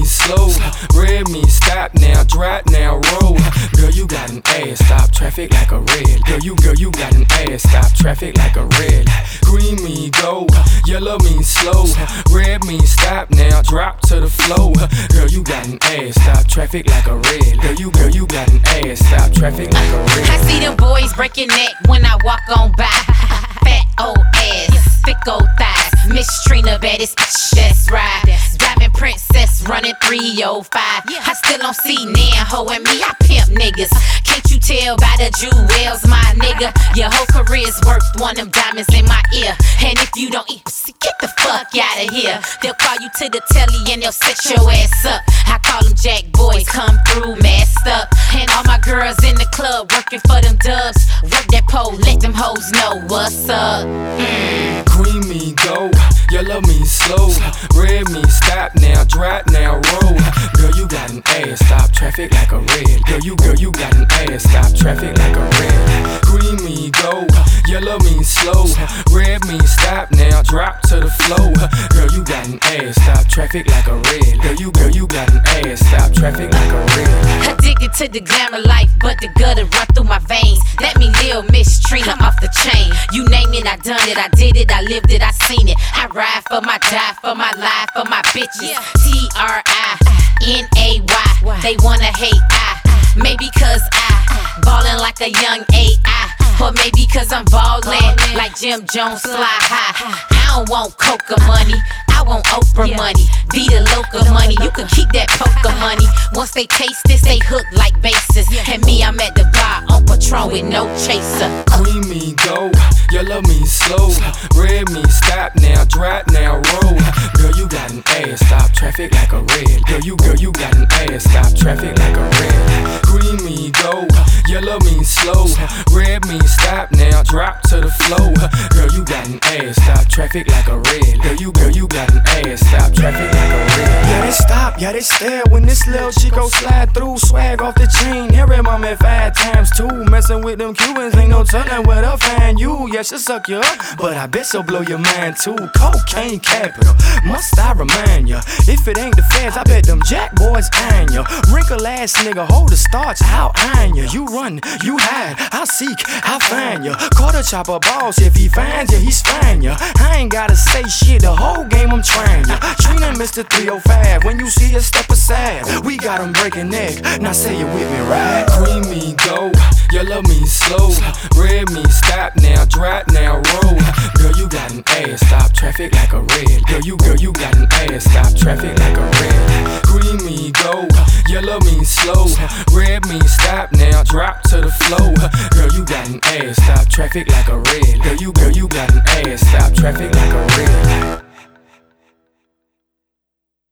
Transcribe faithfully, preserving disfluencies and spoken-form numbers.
means slow, red means stop now, drop now, roll. Girl, you got an ass, stop traffic like a red. Girl, you, girl, you got an ass, stop traffic like a red. Green means go, yellow means slow, red means stop now, drop to the flow. Girl, you got an ass, stop traffic like a red. Girl, you, girl, you got an ass, stop traffic like a red. I see them boys breaking neck when I walk on by. Fat old ass, thick old thighs. Miss Trina, baddest bitch, that's right. Diamond princess running three oh five. I still don't see Nan Ho and me, I pimp niggas. Can't you tell by the jewels, my nigga? Your whole career's worth one of them diamonds in my ear. And if you don't eat pussy, get the fuck out of here. They'll call you to the telly and they'll set your ass up. I call them jack boys, come through messed up. And all my girls in the club working for them dubs. Work that pole, let them hoes know what's up. Mm. Green mean go, yellow means slow, red means stop now, drop now, roll. Girl, you got an ass, stop traffic like a red. Girl, you, girl, you got an ass, stop traffic like a red. Green mean go, yellow means slow, red means stop now, drop to the flow. Girl, you got an ass, stop traffic like a red. Girl, you, girl, you got an ass, stop traffic like a red. Addicted to the glamour life, but the gutter run through my veins. Let me live Miss Trina off the chain. You name it, I done it, I did it, I lived it, I seen it. I ride for my die, for my life, for my bitches. T R I N A Y, they wanna hate I. Maybe cause I ballin' like a young A I. Or maybe cause I'm ballin' like Jim Jones fly high. I don't want coca money, I want Oprah money. Be the local money, you can keep that poker money. Once they taste this, they hook like bases. And me, I'm at the bar on Patron with no chaser. Green mean go, yellow means slow, red means stop now, drop now, roll. Girl, you got an ass, stop traffic like a red. Girl, you, girl, you got an ass, stop traffic like a red. Green mean go, yellow means slow, red means stop now, drop to the flow. Girl, you got an ass, stop traffic like a red. Girl, you, girl, you got an ass, stop traffic like a red. Yeah, they stop, yeah, they stare when this little Chico slide through. Swag off the chain, hear him on me five times two. Messing with them Cubans, ain't no telling where to find you. Yeah, she'll suck you up, but I bet she'll blow your mind too. Cocaine capital, must I remind ya? If it ain't the feds, I bet them jack boys eyeing ya. Wrinkle ass nigga, hold the starch, I'll iron ya. You run, you hide, I'll seek, I'll find ya. Quarter chopper boss, if he finds ya, he's fine ya. I ain't gotta say shit, the whole game I'm trying ya. Trina Mister three oh five, when you see us step aside, we got him breaking neck, now say it with me, right? Green mean go, yellow means slow, red means stop now, drop now, roll. Girl, you got an ass, stop traffic like a red. Girl, you, girl, you got an ass, stop traffic like a red. Green mean go, yellow means slow, red means stop now, drop to the flow. Girl, you got an ass, stop traffic like a red. Girl, you, girl, you got an ass, stop traffic like a red.